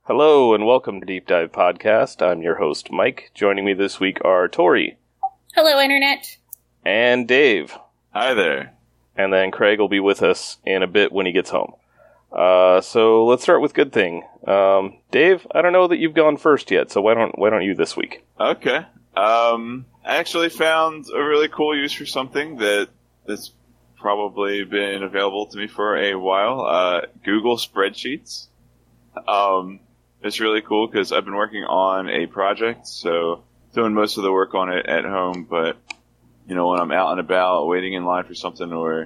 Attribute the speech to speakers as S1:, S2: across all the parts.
S1: Hello and welcome to Deep Dive Podcast. I'm your host, Mike. Joining me this week are Tori.
S2: Hello, Internet.
S1: And Dave.
S3: Hi there.
S1: And then Craig will be with us in a bit when he gets home. So let's start with good thing. Dave, I don't know that you've gone first yet, so why don't you this week?
S3: Okay. I actually found a really cool use for something that's probably been available to me for a while. Google Spreadsheets. It's really cool because I've been working on a project, so doing most of the work on it at home, but when I'm out and about waiting in line for something or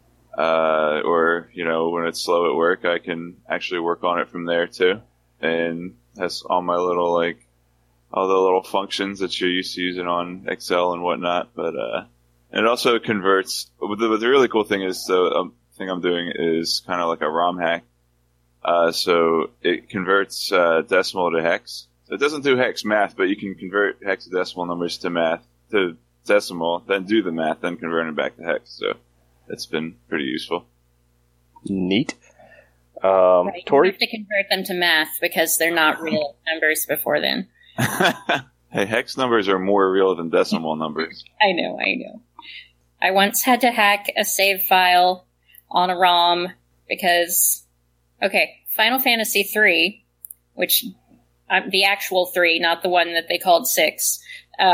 S3: when it's slow at work, I can actually work on it from there too. And that's all my little, all the little functions that you're used to using on Excel and whatnot. But, and it also converts, but the really cool thing is the thing I'm doing is kind of like a ROM hack. So it converts, decimal to hex. So it doesn't do hex math, but you can convert hexadecimal numbers to decimal, then do the math, then convert it back to hex. So it's been pretty useful.
S1: Neat.
S2: Right,
S1: Tori?
S2: you have to convert them to math because they're not real numbers before then.
S3: Hey, hex numbers are more real than decimal numbers.
S2: I know. I once had to hack a save file on a ROM because, Final Fantasy III, which, the actual 3, not the one that they called 6,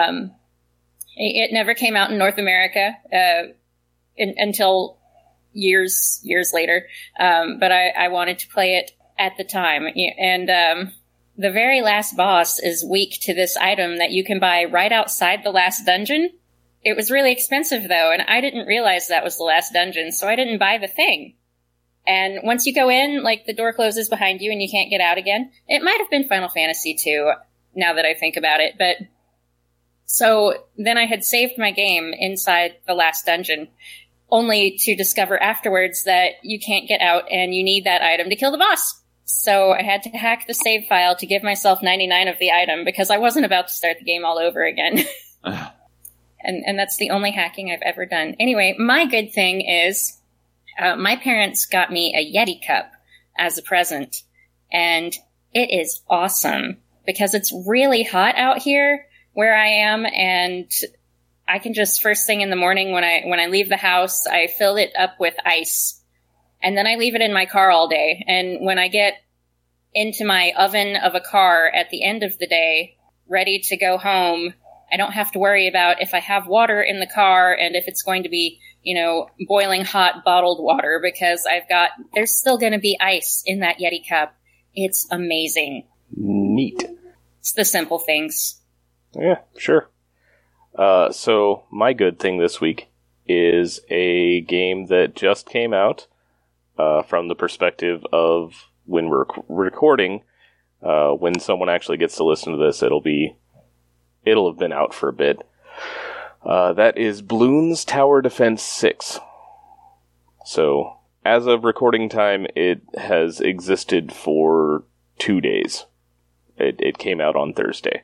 S2: it never came out in North America until years later, but I wanted to play it at the time, and the very last boss is weak to this item that you can buy right outside the last dungeon. It was really expensive, though, and I didn't realize that was the last dungeon, so I didn't buy the thing. And once you go in, the door closes behind you and you can't get out again. It might have been Final Fantasy II, now that I think about it, but... So then I had saved my game inside the last dungeon, only to discover afterwards that you can't get out and you need that item to kill the boss. So I had to hack the save file to give myself 99 of the item because I wasn't about to start the game all over again. And that's the only hacking I've ever done. Anyway, my good thing is my parents got me a Yeti cup as a present, and it is awesome because it's really hot out here where I am, and I can just first thing in the morning when I leave the house, I fill it up with ice, and then I leave it in my car all day. And when I get into my oven of a car at the end of the day, ready to go home, I don't have to worry about if I have water in the car and if it's going to be, boiling hot bottled water, because there's still going to be ice in that Yeti cup. It's amazing.
S1: Neat.
S2: It's the simple things.
S1: Yeah, sure. So my good thing this week is a game that just came out from the perspective of when we're recording. When someone actually gets to listen to this, it'll have been out for a bit. That is Bloons Tower Defense 6. So, as of recording time, it has existed for 2 days. It came out on Thursday.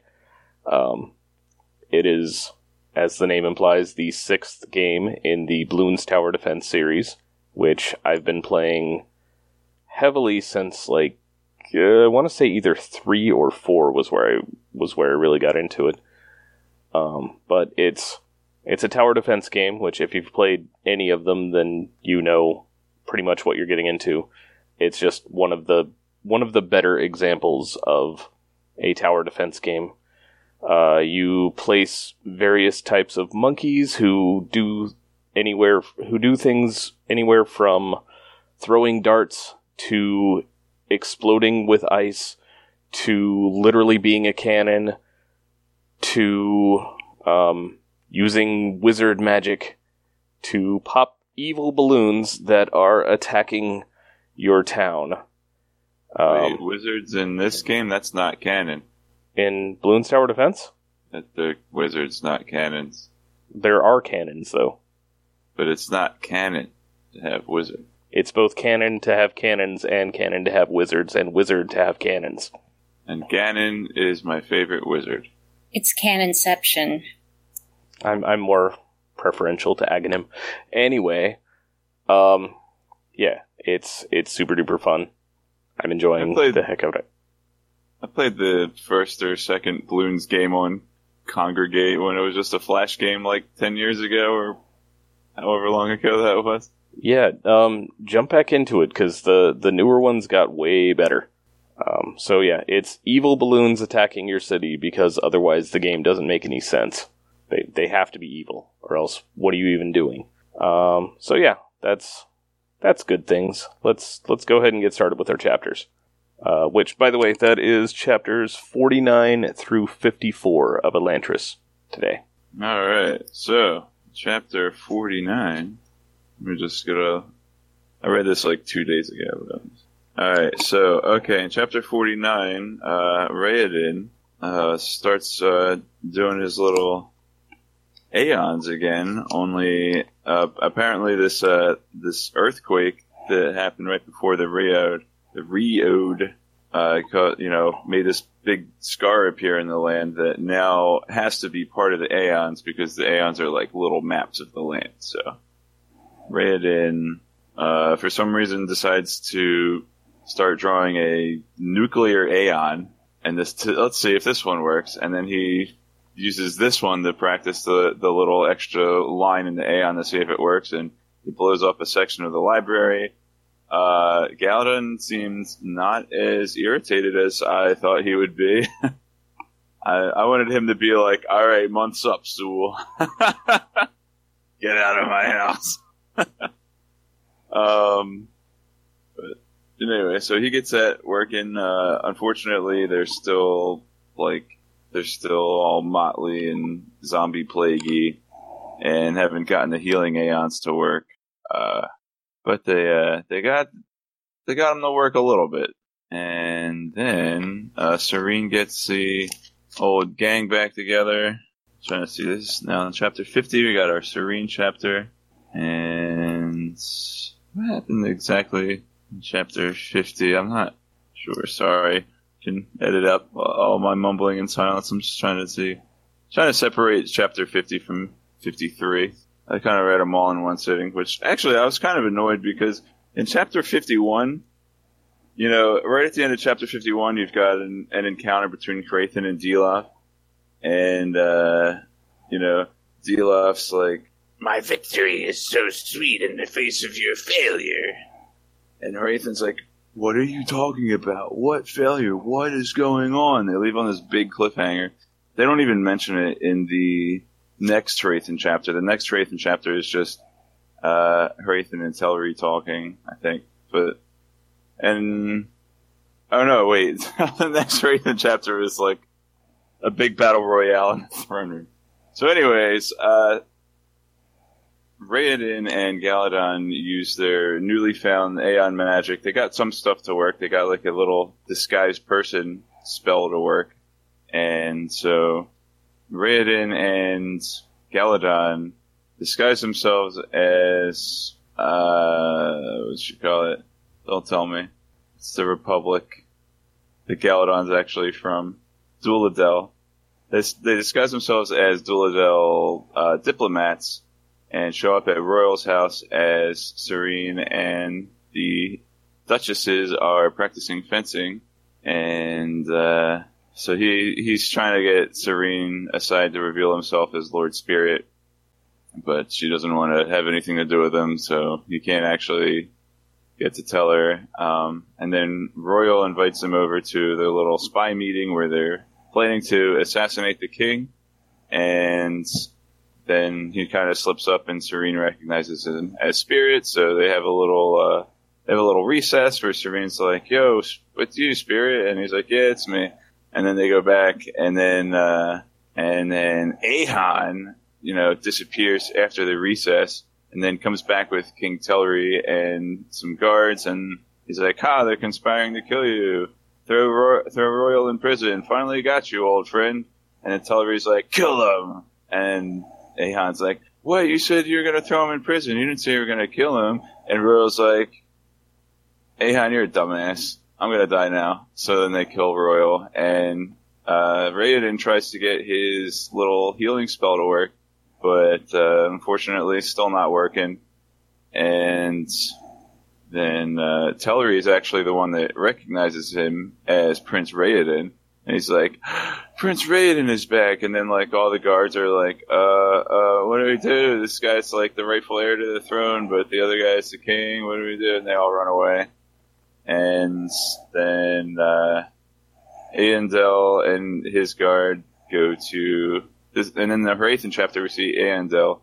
S1: It is, as the name implies, the 6th game in the Bloons Tower Defense series, which I've been playing heavily since, I want to say either 3 or 4 was where I really got into it. But it's a tower defense game, which if you've played any of them, then you know pretty much what you're getting into. It's just one of the better examples of a tower defense game. You place various types of monkeys who do things anywhere from throwing darts to exploding with ice to literally being a cannon to using wizard magic to pop evil balloons that are attacking your town.
S3: Wait, wizards in this game? That's not canon.
S1: In Bloons Tower Defense?
S3: The wizards, not cannons.
S1: There are cannons, though.
S3: But it's not canon to have wizard.
S1: It's both canon to have cannons and canon to have wizards and wizard to have cannons.
S3: And Ganon is my favorite wizard.
S2: It's canonception.
S1: I'm more preferential to Aghanim. Anyway, yeah, it's super duper fun. I'm enjoying the heck out of it.
S3: played the first or second Bloons game on Congregate when it was just a Flash game like 10 years ago or however long ago that was.
S1: Yeah, jump back into it, because the newer ones got way better. So yeah, it's evil balloons attacking your city, because otherwise the game doesn't make any sense. They have to be evil, or else what are you even doing? So yeah, that's good things. Let's go ahead and get started with our chapters. Which, by the way, that is chapters 49 through 54 of Elantris today.
S3: Alright, so, chapter 49. We're just gonna... I read this like 2 days ago. Alright, so, okay, in chapter 49, Raoden starts doing his little Aeons again, only apparently this earthquake that happened right before the Reod, made this big scar appear in the land that now has to be part of the Aeons, because the Aeons are like little maps of the land. So Raoden, for some reason, decides to start drawing a nuclear Aeon, and let's see if this one works. And then he uses this one to practice the little extra line in the Aeon to see if it works, and he blows up a section of the library. Galladon seems not as irritated as I thought he would be. I wanted him to be like, alright, month's up, Sewell. Get out of my house. But anyway, so he gets that working. Unfortunately, they're still all motley and zombie plaguey and haven't gotten the healing Aeons to work. But they got them to work a little bit. And then Serene gets the old gang back together. Trying to see this now in chapter 50. We got our Serene chapter. And what happened exactly in chapter 50? I'm not sure. Sorry. Can edit up all my mumbling and silence. I'm just trying to separate chapter 50 from 53. I kind of read them all in one sitting, which actually I was kind of annoyed because in chapter 51, right at the end of chapter 51, you've got an encounter between Hrathen and Delof. And, Delof's like, my victory is so sweet in the face of your failure. And Hrathen's like, what are you talking about? What failure? What is going on? They leave on this big cliffhanger. They don't even mention it in the next Hrathen chapter. The next Hrathen chapter is just Hrathen and Telrii talking, I think. The next Hrathen chapter is like a big battle royale in the throne room. So anyways, Raoden and Galladon use their newly found Aeon magic. They got some stuff to work. They got like a little disguised person spell to work. And so Raoden and Galladon disguise themselves as, what you call it? Don't tell me. It's the Republic. The Galladon's actually from Duladel. They disguise themselves as Duladel diplomats and show up at Royal's house as Serene and the Duchesses are practicing fencing. And so he's trying to get Serene aside to reveal himself as Lord Spirit, but she doesn't want to have anything to do with him, so he can't actually get to tell her. And then Royal invites him over to their little spy meeting where they're planning to assassinate the king, and then he kind of slips up and Serene recognizes him as Spirit, so they have a little recess where Serene's like, yo, what's you, Spirit? And he's like, yeah, it's me. And then they go back, and then Ahan, disappears after the recess, and then comes back with King Telrii and some guards, and he's like, they're conspiring to kill you. Throw Royal in prison. Finally got you, old friend. And then Telrii's like, kill him. And Ahan's like, what? You said you were going to throw him in prison. You didn't say you were going to kill him. And Royal's like, Ahan, you're a dumbass. I'm going to die now. So then they kill Royal. And Raoden tries to get his little healing spell to work, but unfortunately still not working. And then Telrii is actually the one that recognizes him as Prince Raoden, And he's like, Prince Raiden is back. And then, like, all the guards are like, what do we do? This guy's, like, the rightful heir to the throne, but the other guy's the king. What do we do? And they all run away. And then, Aendel and his guard go to, and in the Hrathen chapter, we see Aendel,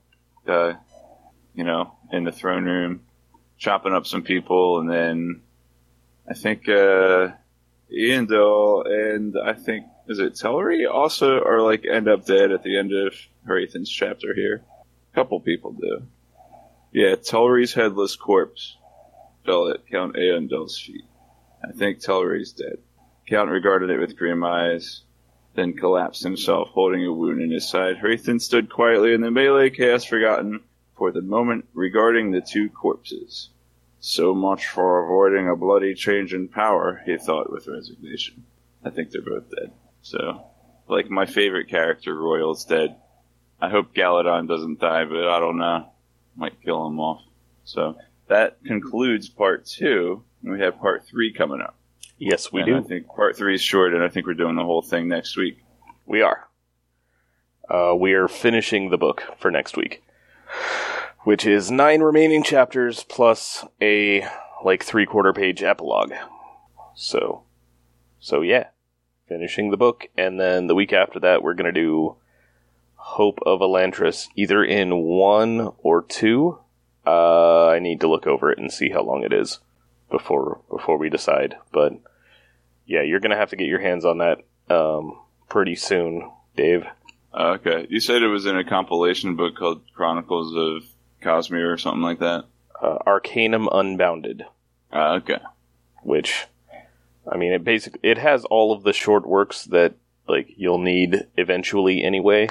S3: in the throne room, chopping up some people, and then I think, Aendel and I think, is it Telri also are like end up dead at the end of Hrathen's chapter here. A couple people do. Yeah, Telri's headless corpse fell at Count Aendel's feet. I think Telri's dead. Count regarded it with grim eyes, then collapsed himself, holding a wound in his side. Hrathen stood quietly in the melee, chaos forgotten for the moment regarding the two corpses. So much for avoiding a bloody change in power, he thought with resignation. I think they're both dead. So, like, my favorite character, Royal's dead. I hope Galadon doesn't die, but I don't know. Might kill him off. So, that concludes part 2, and we have part 3 coming up.
S1: Yes, we do.
S3: I think part 3 is short, and I think we're doing the whole thing next week.
S1: We are. We are finishing the book for next week, which is 9 remaining chapters plus a, 3/4 page epilogue. So yeah, finishing the book, and then the week after that we're going to do Hope of Elantris, either in 1 or 2. I need to look over it and see how long it is before we decide, but yeah, you're going to have to get your hands on that pretty soon, Dave.
S3: Okay, you said it was in a compilation book called Chronicles of Cosmere or something like that?
S1: Arcanum Unbounded.
S3: Okay.
S1: Which, I mean, it has all of the short works that, you'll need eventually anyway.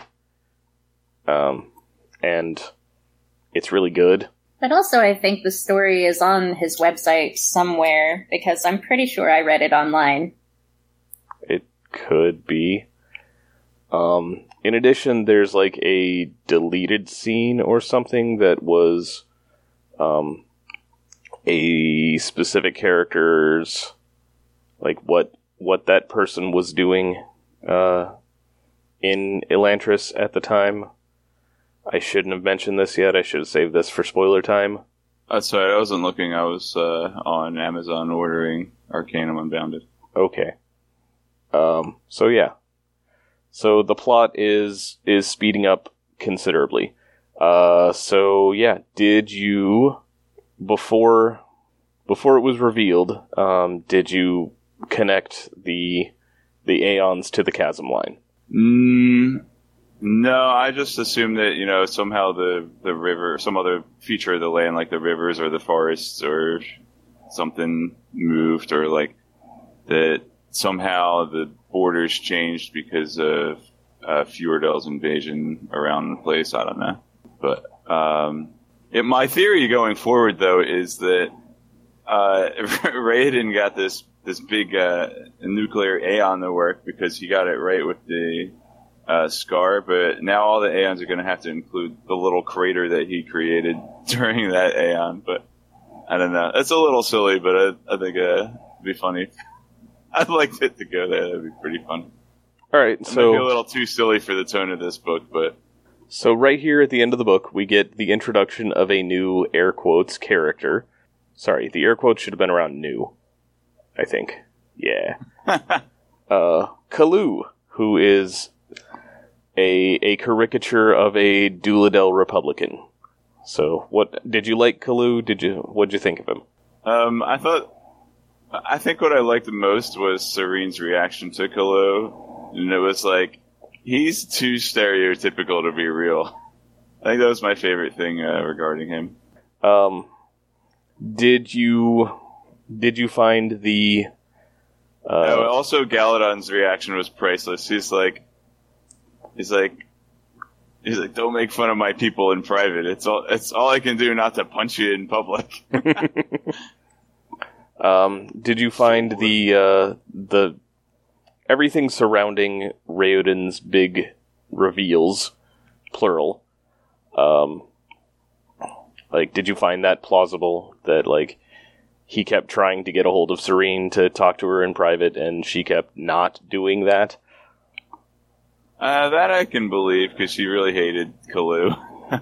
S1: And it's really good.
S2: But also, I think the story is on his website somewhere, because I'm pretty sure I read it online.
S1: It could be. In addition, there's a deleted scene or something that was a specific character's, what that person was doing in Elantris at the time. I shouldn't have mentioned this yet. I should have saved this for spoiler time.
S3: Sorry, I wasn't looking. I was on Amazon ordering Arcanum Unbounded.
S1: Okay. So yeah. So the plot is speeding up considerably. So yeah, did you, before it was revealed, did you connect the Aeons to the Chasm line?
S3: No, I just assumed that, somehow the river, some other feature of the land, like the rivers or the forests or something moved, or that somehow the borders changed because of Fjordel's invasion around the place. I don't know. But my theory going forward, though, is that Raiden got this big nuclear Aeon to work because he got it right with the Scar, but now all the Aeons are going to have to include the little crater that he created during that Aeon. But I don't know. It's a little silly, but I think it'd be funny. I'd like it to go there. That'd be pretty fun.
S1: All right,
S3: It might be a little too silly for the tone of this book, but
S1: so right here at the end of the book, we get the introduction of a new air quotes character. Sorry, the air quotes should have been around new, I think. Yeah. Kaloo, who is a caricature of a Duladel Republican. So, what did you like Kaloo? What'd you think of him?
S3: I think what I liked the most was Serene's reaction to Kaloo, and it was he's too stereotypical to be real. I think that was my favorite thing regarding him.
S1: Did you find the?
S3: No, also Galadon's reaction was priceless. He's like, don't make fun of my people in private. It's all I can do not to punch you in public.
S1: Did you find the everything surrounding Raoden's big reveals, plural? Did you find that plausible that he kept trying to get a hold of Serene to talk to her in private, and she kept not doing that.
S3: That I can believe, because she really hated Kalu.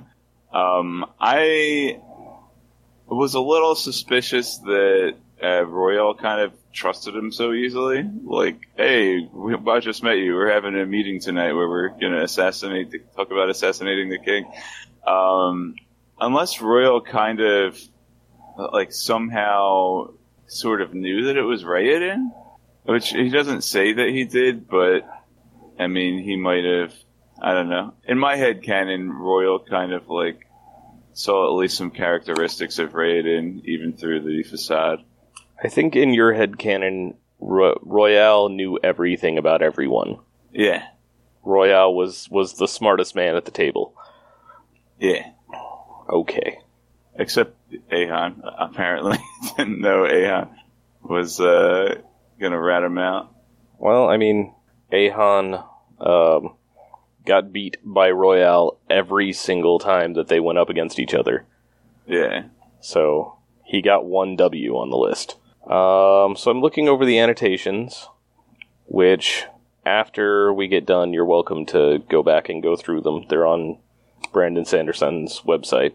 S3: I was a little suspicious that Royale kind of trusted him so easily. Like, hey, I just met you. We're having a meeting tonight where we're going to talk about assassinating the king. Unless Royale kind of, like, somehow sort of knew that it was Raoden, which he doesn't say that he did, but, I mean, he might have, I don't know. In my head canon, Royale kind of, like, saw at least some characteristics of Raoden, even through the facade.
S1: I think in your headcanon, Royale knew everything about everyone.
S3: Yeah.
S1: Royale was the smartest man at the table.
S3: Yeah.
S1: Okay.
S3: Except Ahan, apparently. Didn't know Ahan was gonna rat him out.
S1: Well, I mean, Ahan got beat by Royale every single time that they went up against each other.
S3: Yeah.
S1: So, he got 1 W on the list. So I'm looking over the annotations, which, after we get done, you're welcome to go back and go through them. They're on Brandon Sanderson's website.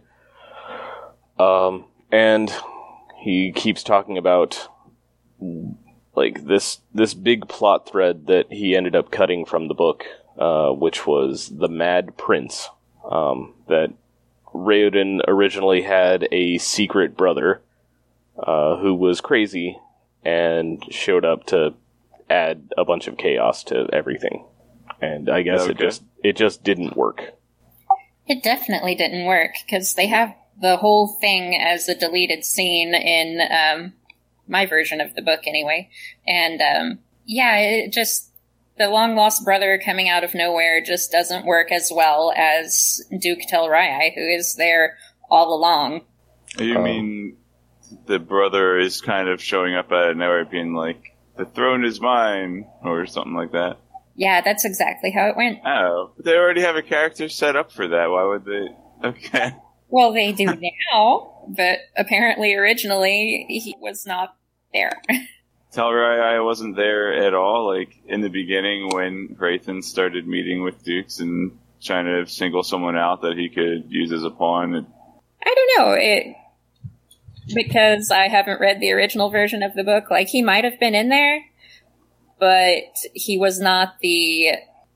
S1: And he keeps talking about, like, this big plot thread that he ended up cutting from the book, which was the Mad Prince. That Raoden originally had a secret brother, who was crazy and showed up to add a bunch of chaos to everything. And I guess it just didn't work.
S2: It definitely didn't work, because they have the whole thing as a deleted scene in my version of the book anyway. And it just, the long-lost brother coming out of nowhere just doesn't work as well as Duke Tel'Rai, who is there all along.
S3: You mean the brother is kind of showing up out of nowhere being like, the throne is mine, or something like that?
S2: Yeah, that's exactly how it went.
S3: Oh, but they already have a character set up for that. Why would they? Okay.
S2: Well, they do now, but apparently originally he was not there.
S3: Tel'Rai wasn't there at all, like, in the beginning when Hrathen started meeting with dukes and trying to single someone out that he could use as a pawn.
S2: I don't know, because I haven't read the original version of the book, like, he might have been in there, but he was not the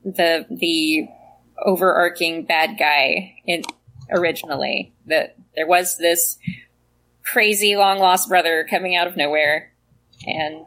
S2: overarching bad guy originally. That there was this crazy long lost brother coming out of nowhere, and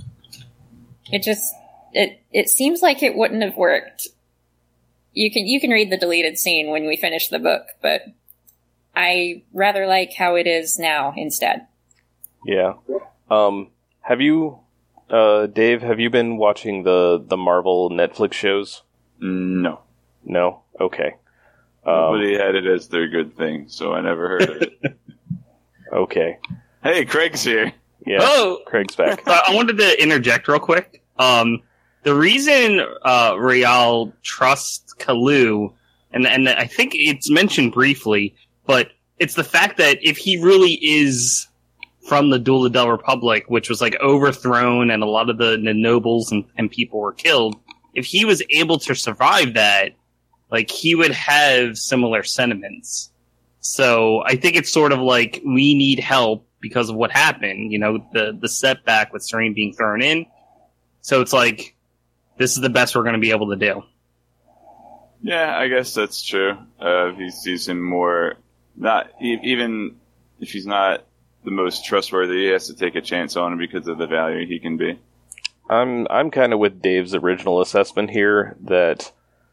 S2: it seems like it wouldn't have worked. You can read the deleted scene when we finish the book, but I rather like how it is now instead. Yeah.
S1: Have you, Dave, have you been watching the Marvel Netflix shows?
S3: No.
S1: No? Okay.
S3: Nobody had it as their good thing, so I never heard of it.
S1: Okay.
S3: Hey, Craig's here.
S1: Yeah, Craig's back.
S4: I wanted to interject real quick. The reason Royale trusts Kalu, and I think it's mentioned briefly, but it's the fact that if he really is from the Duel of Del Republic, which was like overthrown and a lot of the nobles and people were killed, if he was able to survive that, like, he would have similar sentiments. So I think it's sort of like, we need help because of what happened, you know, the setback with Serene being thrown in. So it's like, this is the best we're going to be able to do.
S3: Yeah, I guess that's true. He sees him more, not even if he's not the most trustworthy, he has to take a chance on him because of the value he can be.
S1: I'm kind of with Dave's original assessment here that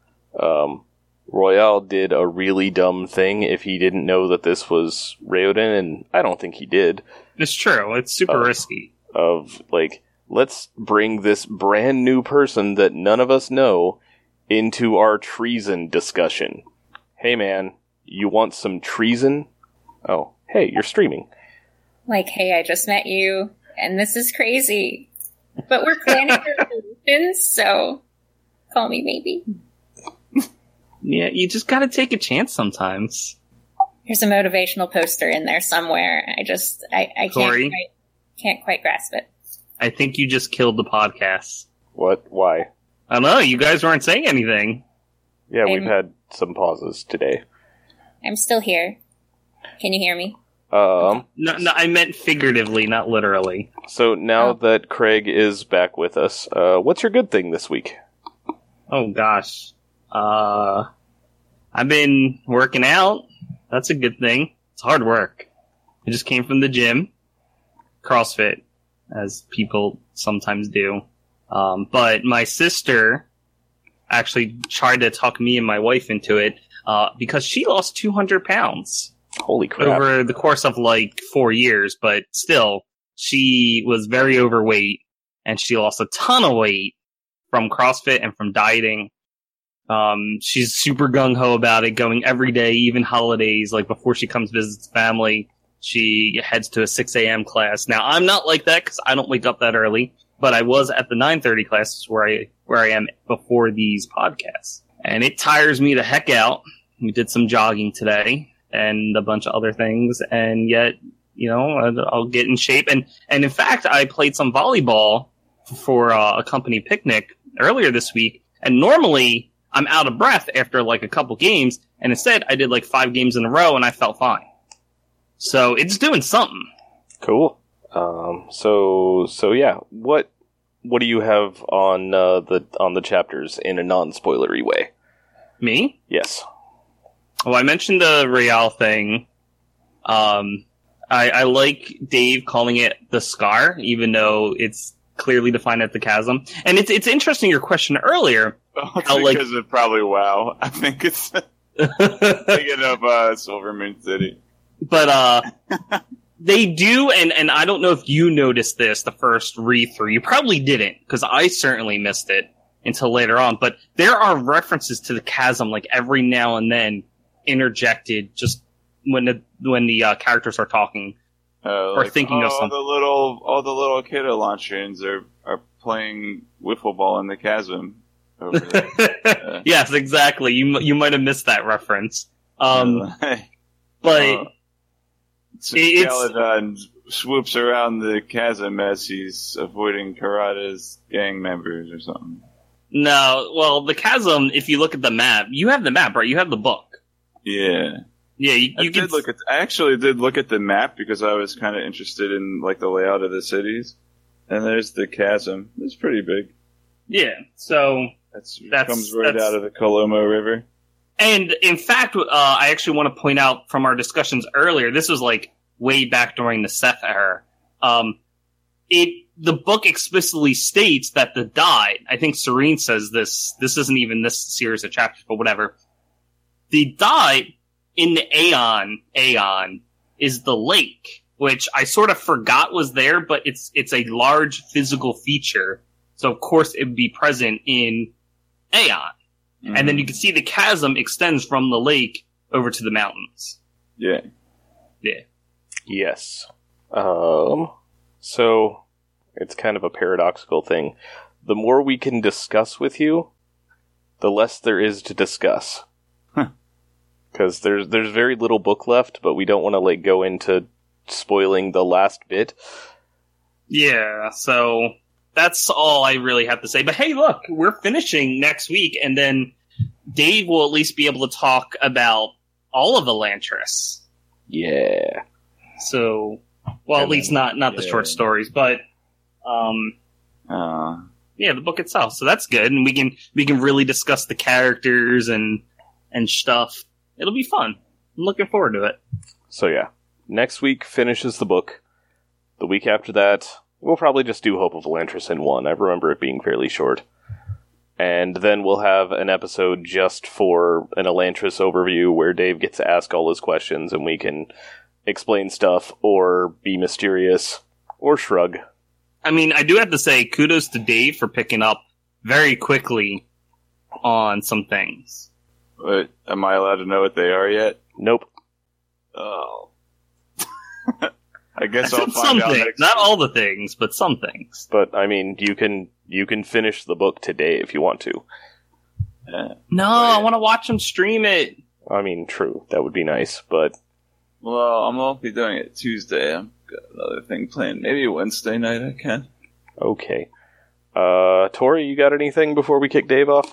S1: Royale did a really dumb thing if he didn't know that this was Raoden, and I don't think he did.
S4: It's true. It's super risky.
S1: Like, let's bring this brand new person that none of us know into our treason discussion. Hey man, you want some treason? Oh, hey, you're streaming.
S2: Like, hey, I just met you, and this is crazy. But we're planning for solutions, so call me maybe.
S4: Yeah, you just gotta take a chance sometimes.
S2: There's a motivational poster in there somewhere. I can't quite grasp it.
S4: I think you just killed the podcast.
S1: What? Why?
S4: I don't know. You guys weren't saying anything.
S1: Yeah, we've had some pauses today.
S2: I'm still here. Can you hear me?
S4: No, I meant figuratively, not literally.
S1: So now that Craig is back with us, what's your good thing this week?
S4: Oh gosh. I've been working out. That's a good thing. It's hard work. I just came from the gym. CrossFit, as people sometimes do. But my sister actually tried to talk me and my wife into it, because she lost 200 pounds.
S1: Holy crap.
S4: Over the course of like 4 years, but still, she was very overweight, and she lost a ton of weight from CrossFit and from dieting. She's super gung-ho about it, going every day, even holidays, like before she comes visits family. She heads to a 6 a.m. class. Now, I'm not like that because I don't wake up that early, but I was at the 9:30 classes where I am before these podcasts. And it tires me the heck out. We did some jogging today and a bunch of other things, and yet, I'll get in shape. And in fact, I played some volleyball for a company picnic earlier this week, and normally I'm out of breath after like a couple games, and instead I did like 5 games in a row and I felt fine. So it's doing something.
S1: Cool. So yeah, what do you have on the chapters in a non-spoilery way?
S4: Me?
S1: Yes.
S4: Well, I mentioned the Real thing. I like Dave calling it the scar, even though it's clearly defined as the chasm. And it's interesting your question earlier.
S3: Because of probably WoW. I think it's thinking of Silver Moon City.
S4: But they do, and I don't know if you noticed this the first read-through. You probably didn't, because I certainly missed it until later on. But there are references to the chasm, like every now and then, interjected just when the characters are talking or thinking of something.
S3: All the little kiddo launch-ins are playing wiffle ball in the chasm over there.
S4: Yes, exactly. You might have missed that reference. But
S3: Skeledon swoops around the chasm as he's avoiding Karada's gang members or something.
S4: No, well, the chasm, if you look at the map, you have the map, right? You have the book.
S3: Yeah.
S4: Yeah,
S3: I actually did look at the map because I was kind of interested in like the layout of the cities. And there's the chasm. It's pretty big.
S4: Yeah, so
S3: that comes right out of the Colomo River.
S4: And in fact, I actually want to point out from our discussions earlier, this was like way back during the Seth era. The book explicitly states that the dye, I think Serene says this isn't even this series of chapters, but whatever. The dye in the Aeon is the lake, which I sort of forgot was there, but it's a large physical feature. So of course it would be present in Aeon. Mm-hmm. And then you can see the chasm extends from the lake over to the mountains.
S3: Yeah.
S4: Yeah.
S1: Yes. So it's kind of a paradoxical thing. The more we can discuss with you, the less there is to discuss. Because there's very little book left, but we don't want to go into spoiling the last bit.
S4: Yeah, so that's all I really have to say. But hey, look, we're finishing next week, and then Dave will at least be able to talk about all of Elantris.
S1: Yeah.
S4: So, well, at least not the short stories, but yeah, the book itself. So that's good, and we can really discuss the characters and stuff. It'll be fun. I'm looking forward to it.
S1: So yeah, next week finishes the book. The week after that, we'll probably just do Hope of Elantris in one. I remember it being fairly short. And then we'll have an episode just for an Elantris overview where Dave gets to ask all his questions and we can explain stuff or be mysterious or shrug.
S4: I mean, I do have to say kudos to Dave for picking up very quickly on some things.
S3: But am I allowed to know what they are yet?
S1: Nope.
S3: Oh. I guess I'll
S4: some
S3: find out
S4: things.
S3: next
S4: Not
S3: week.
S4: all the things, but some things.
S1: But, I mean, you can finish the book today if you want to.
S4: No, I want to watch him stream it.
S1: I mean, true. That would be nice, but...
S3: Well, I won't be doing it Tuesday. I'm got another thing planned. Maybe Wednesday night I can.
S1: Okay. Tori, you got anything before we kick Dave off?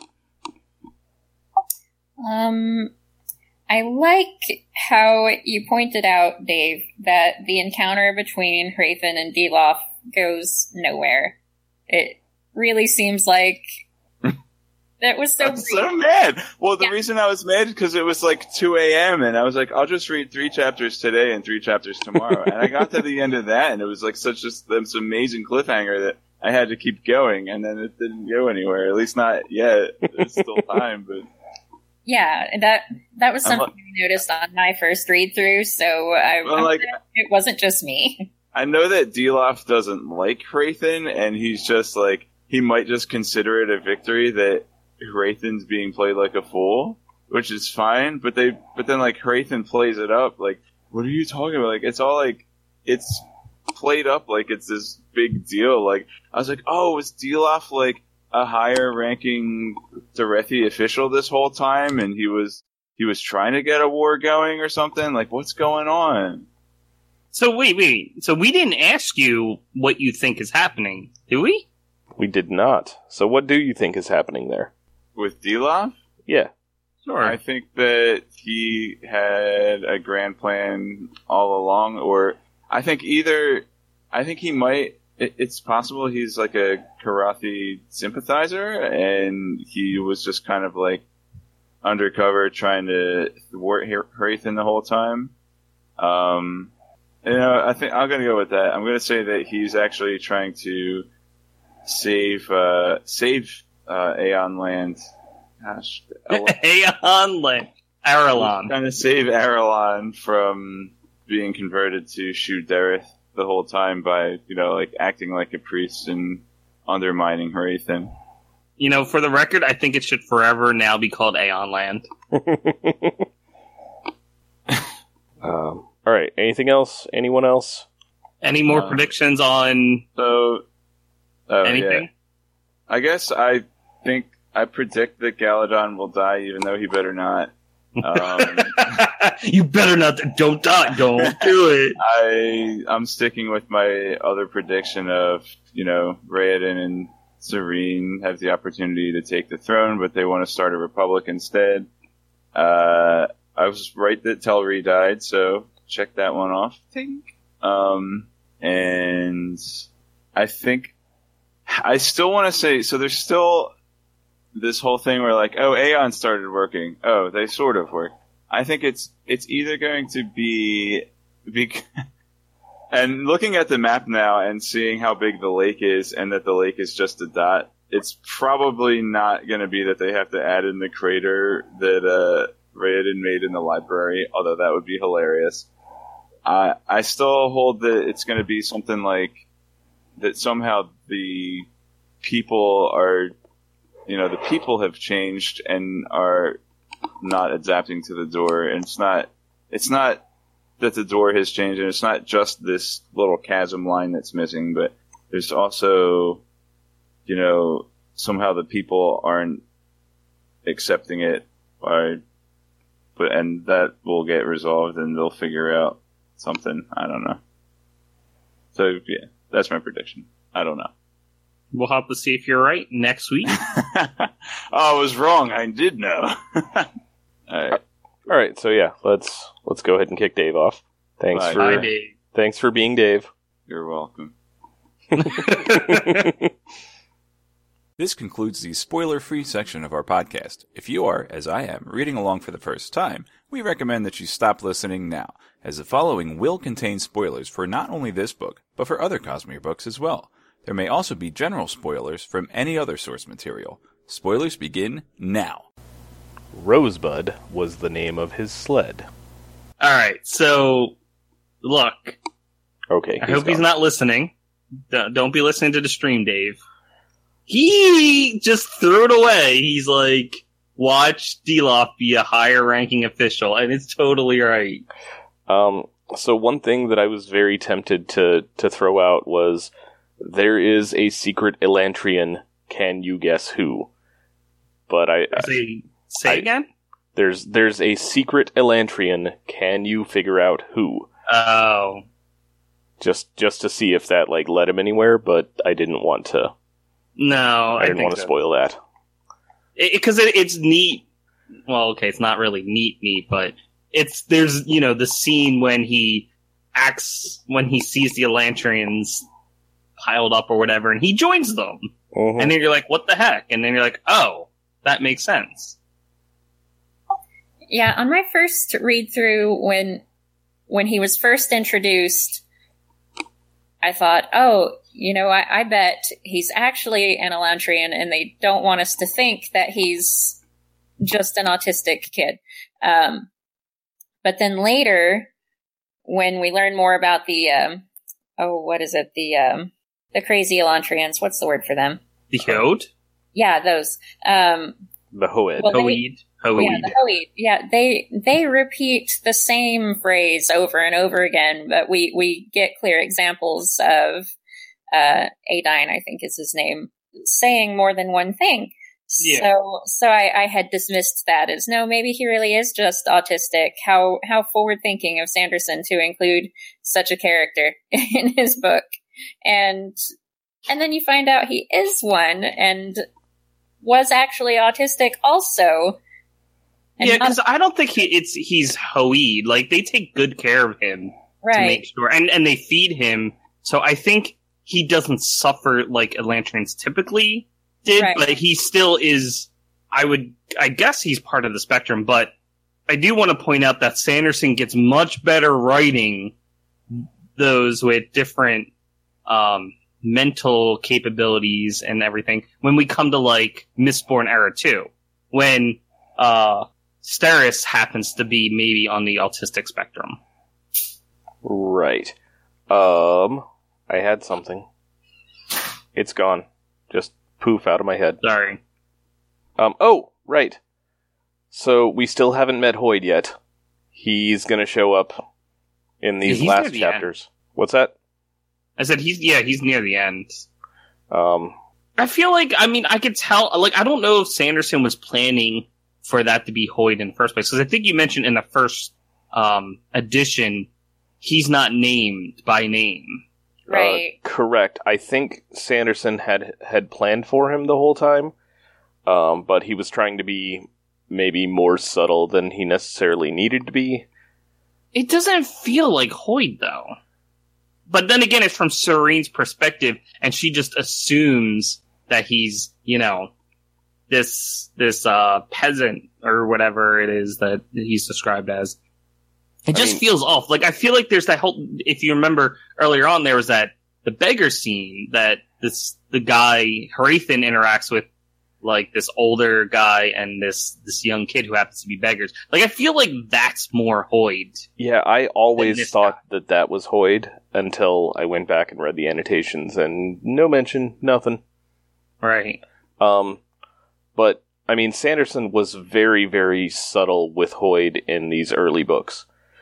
S2: I like how you pointed out, Dave, that the encounter between Hrathen and Deloff goes nowhere. It really seems like that was so
S3: I'm so mad. Well, the reason I was mad is because it was like 2 a.m. and I was like, I'll just read 3 chapters today and 3 chapters tomorrow. And I got to the end of that, and it was like this amazing cliffhanger that I had to keep going, and then it didn't go anywhere. At least not yet. There's still time, but.
S2: Yeah, that was something I noticed on my first read through, so it wasn't just me.
S3: I know that Deloff doesn't like Hrathen, and he's just like, he might just consider it a victory that Hrathen's being played like a fool, which is fine, but then like Hrathen plays it up like, what are you talking about? Like, it's all like, it's played up like it's this big deal. Like, I was like, oh, was Deloff like a higher ranking Derethi official this whole time, and he was trying to get a war going or something? Like, what's going on?
S4: So wait. So we didn't ask you what you think is happening, did we?
S1: We did not. So what do you think is happening there? With
S3: Deloff?
S1: Yeah.
S3: Sure. I think that he had a grand plan all along, or I think he might. It's possible he's like a Karathi sympathizer, and he was just kind of like undercover trying to thwart Hrathen the whole time. I think I'm going to go with that. I'm going to say that he's actually trying to save Aeon Land. Gosh,
S4: Aeon Land. Arelon.
S3: Trying to save Arelon from being converted to Shu Dereth the whole time by, like acting like a priest and undermining Hrathen.
S4: For the record, I think it should forever now be called Aeon Land.
S1: All right. Anything else? Anyone else?
S4: Any more predictions on anything?
S3: Yeah. I guess I predict that Galadon will die, even though he better not.
S4: You better not. Don't die. Don't do it.
S3: I'm sticking with my other prediction of, Raoden and Serene have the opportunity to take the throne, but they want to start a republic instead. I was right that Telri died, so check that one off. And I think I still want to say, so there's still this whole thing where like, oh, Aeon started working. Oh, they sort of work. I think it's either going to be and looking at the map now and seeing how big the lake is and that the lake is just a dot, it's probably not going to be that they have to add in the crater that Raoden made in the library, although that would be hilarious. I still hold that it's going to be something like that somehow the people are, the people have changed and are not adapting to the door. And it's not that the door has changed, and it's not just this little chasm line that's missing, but there's also, somehow the people aren't accepting it, and that will get resolved, and they'll figure out something. I don't know. So yeah, that's my prediction. I don't know.
S4: We'll have to see if you're right next week.
S3: Oh, I was wrong. I did know.
S1: All right. So yeah, let's go ahead and kick Dave off.
S4: Bye, Dave.
S1: Thanks for being Dave.
S3: You're welcome.
S5: This concludes the spoiler-free section of our podcast. If you are, as I am, reading along for the first time, we recommend that you stop listening now, as the following will contain spoilers for not only this book, but for other Cosmere books as well. There may also be general spoilers from any other source material. Spoilers begin now.
S1: Rosebud was the name of his sled.
S4: Alright, so, look.
S1: Okay.
S4: I hope he's not listening. Don't be listening to the stream, Dave. He just threw it away. He's like, watch Deloff be a higher ranking official, and it's totally right.
S1: So one thing that I was very tempted to throw out was, there is a secret Elantrian, can you guess who? But
S4: Say again?
S1: There's a secret Elantrian, can you figure out who?
S4: Oh.
S1: just to see if that like led him anywhere, but I didn't want to.
S4: No,
S1: I didn't want to spoil that.
S4: Because it's neat. Well, okay, it's not really neat, but there's the scene when he sees the Elantrians piled up or whatever, and he joins them, and then you're like, what the heck? And then you're like, oh, that makes sense.
S2: Yeah, on my first read through, when he was first introduced, I thought, oh, I bet he's actually an Elantrian, and they don't want us to think that he's just an autistic kid. But then later, when we learn more about the, what is it? The crazy Elantrians. What's the word for them?
S4: The Hoed?
S2: Yeah, those.
S1: The Hoed.
S2: Well,
S4: Hoed.
S2: Yeah, the Hoed. Yeah, they repeat the same phrase over and over again, but we get clear examples of Adine, I think is his name, saying more than one thing.
S4: Yeah.
S2: So I had dismissed that as, no, maybe he really is just autistic. How forward thinking of Sanderson to include such a character in his book. And then you find out he is one and was actually autistic also.
S4: Yeah, because I don't think he's Hoed. Like, they take good care of him to make sure, and they feed him. So I think he doesn't suffer like Elantrians typically did, but he still is. I guess he's part of the spectrum. But I do want to point out that Sanderson gets much better writing those with different mental capabilities and everything when we come to like Mistborn Era 2, when Steris happens to be maybe on the autistic spectrum.
S1: Right. I had something. It's gone. Just poof out of my head.
S4: Sorry.
S1: Oh, right. So we still haven't met Hoyd yet. He's gonna show up in these last chapters. What's that?
S4: I said he's near the end. I feel like, I could tell, like, I don't know if Sanderson was planning for that to be Hoyd in the first place, because I think you mentioned in the first edition, he's not named by name.
S2: Right.
S1: Correct. I think Sanderson had planned for him the whole time, but he was trying to be maybe more subtle than he necessarily needed to be.
S4: It doesn't feel like Hoyd, though. But then again, it's from Serene's perspective, and she just assumes that he's, this peasant or whatever it is that he's described as. It just feels off. Like, I feel like there's that whole, if you remember earlier on, there was the beggar scene that the guy, Hrathen, interacts with, like, this older guy and this young kid who happens to be beggars. Like, I feel like that's more Hoyd.
S1: Yeah, I always thought that was Hoyd until I went back and read the annotations, and no mention, nothing.
S4: Right.
S1: But, Sanderson was very, very subtle with Hoyd in these early books.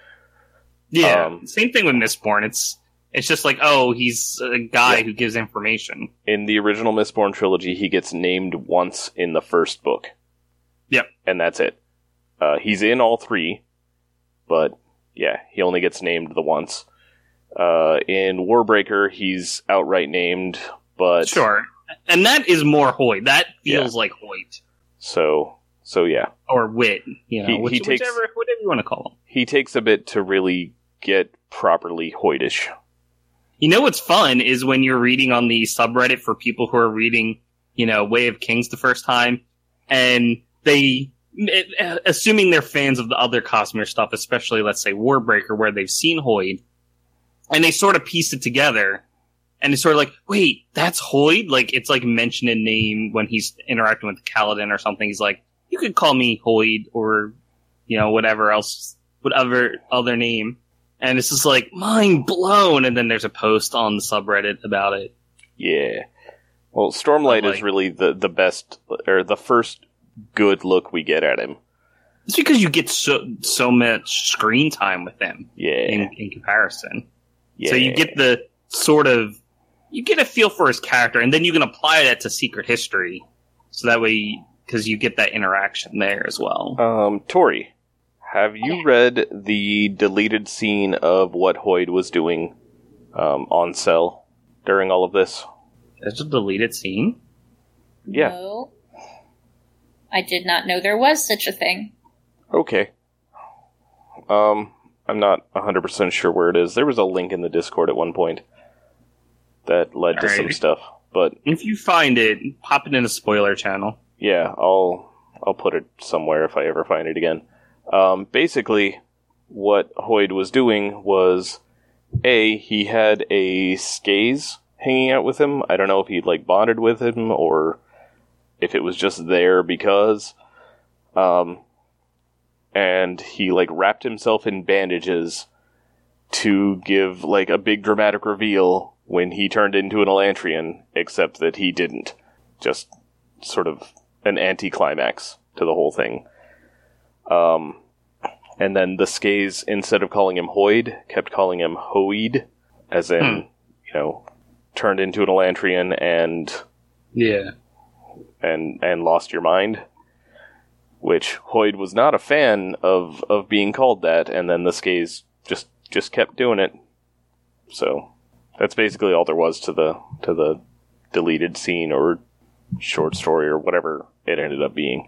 S4: Yeah, same thing with Mistborn. It's just like, oh, he's a guy who gives information.
S1: In the original Mistborn trilogy, he gets named once in the first book.
S4: Yep.
S1: And that's it. He's in all three, but yeah, he only gets named the once. In Warbreaker, he's outright named, but...
S4: Sure. And that is more Hoyd. That feels like Hoyd.
S1: So yeah.
S4: Or Wit,
S1: whichever
S4: you want to call him.
S1: He takes a bit to really get properly Hoydish.
S4: You know what's fun is when you're reading on the subreddit for people who are reading, Way of Kings the first time, and they, assuming they're fans of the other Cosmere stuff, especially, let's say, Warbreaker, where they've seen Hoyd, and they sort of piece it together, and it's sort of like, wait, that's Hoyd? Like, it's like mentioned in name when he's interacting with Kaladin or something. He's like, you could call me Hoyd, or, whatever else, whatever other name. And it's just like, mind blown, and then there's a post on the subreddit about it.
S1: Yeah. Well, Stormlight is really the best, or the first good look we get at him.
S4: It's because you get so much screen time with him.
S1: Yeah.
S4: In comparison.
S1: Yeah.
S4: So you get the sort of, you get a feel for his character, and then you can apply that to Secret History. So that way, because you get that interaction there as well.
S1: Tori, have you read the deleted scene of what Hoyd was doing on Cell during all of this.
S4: That's a deleted scene?
S1: Yeah.
S2: No. I did not know there was such a thing.
S1: Okay. I'm not 100% sure where it is. There was a link in the Discord at one point that led to some stuff, but
S4: if you find it, pop it in a spoiler channel.
S1: yeah, I'll put it somewhere if I ever find it again. Basically, what Hoid was doing was, he had a Skaze hanging out with him. I don't know if he'd like bonded with him or if it was just there because, and he like wrapped himself in bandages to give like a big dramatic reveal when he turned into an Elantrian, except that he didn't. Just sort of an anticlimax to the whole thing. And then the Skaze, instead of calling him Hoid, kept calling him Hoid, as in, turned into an Elantrian and lost your mind. Which Hoid was not a fan of being called that, and then the Skaze just kept doing it. So that's basically all there was to the deleted scene or short story or whatever it ended up being.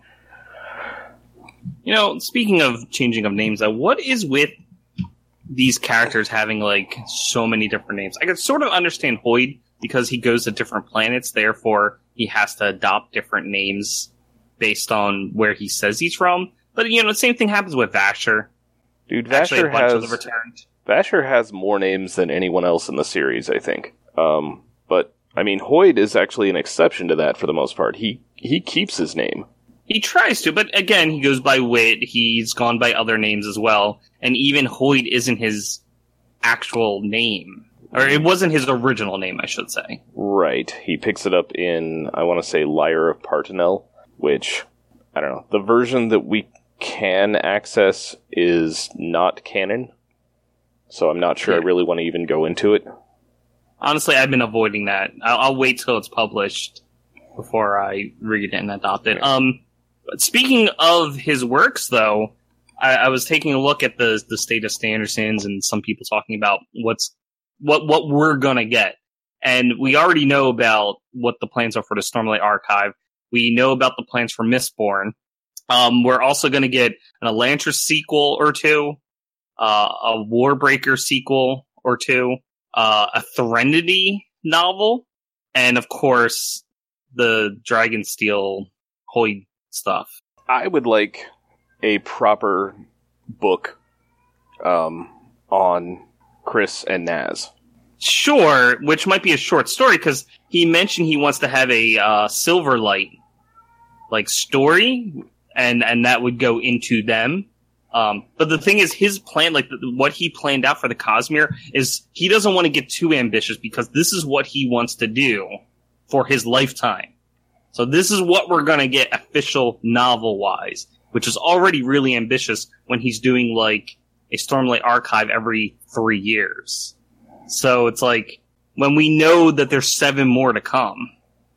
S4: Speaking of changing of names, what is with these characters having like so many different names? I could sort of understand Hoid because he goes to different planets, therefore he has to adopt different names based on where he says he's from. But, the same thing happens with Vasher.
S1: Dude,
S4: Actually,
S1: Vasher
S4: a bunch of the returned.
S1: Vasher has more names than anyone else in the series, I think. But, I mean, Hoid is actually an exception to that for the most part. He keeps his name.
S4: He tries to, but again, he goes by Wit. He's gone by other names as well. And even Hoid isn't his actual name. Or it wasn't his original name, I should say.
S1: Right. He picks it up in, I want to say, Lyre of Partenel. Which, I don't know, the version that we can access is not canon, so I'm not sure I really want to even go into it.
S4: Honestly, I've been avoiding that. I'll wait till it's published before I read it and adopt it. Speaking of his works, though, I was taking a look at the state of Sandersons and some people talking about what we're gonna get. And we already know about what the plans are for the Stormlight Archive. We know about the plans for Mistborn. We're also going to get an Elantris sequel or two, a Warbreaker sequel or two, a Threnody novel, and of course, the Dragonsteel Hoid stuff.
S1: I would like a proper book on Chris and Naz.
S4: Sure, which might be a short story, because he mentioned he wants to have a Silverlight story, and that would go into them. But the thing is, his plan, what he planned out for the Cosmere, is he doesn't want to get too ambitious, because this is what he wants to do for his lifetime. So this is what we're going to get official novel-wise, which is already really ambitious when he's doing, a Stormlight Archive every 3 years. So it's when we know that there's 7 more to come.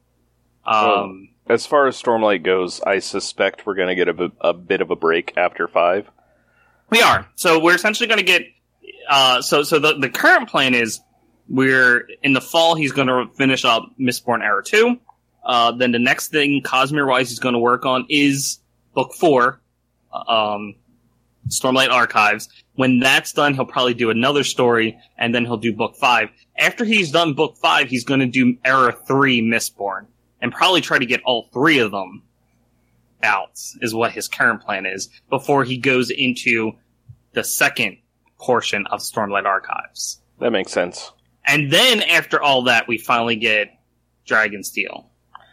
S1: As far as Stormlight goes, I suspect we're going to get a bit of a break after 5.
S4: We are. So we're essentially going to get... So the current plan is we're in the fall, he's going to finish up Mistborn Era 2. Then the next thing, Cosmere-wise, he's going to work on is Book 4, Stormlight Archives. When that's done, he'll probably do another story, and then he'll do Book 5. After he's done Book 5, he's going to do Era 3 Mistborn, and probably try to get all 3 of them out, is what his current plan is, before he goes into the second portion of Stormlight Archives.
S1: That makes sense.
S4: And then, after all that, we finally get Dragonsteel.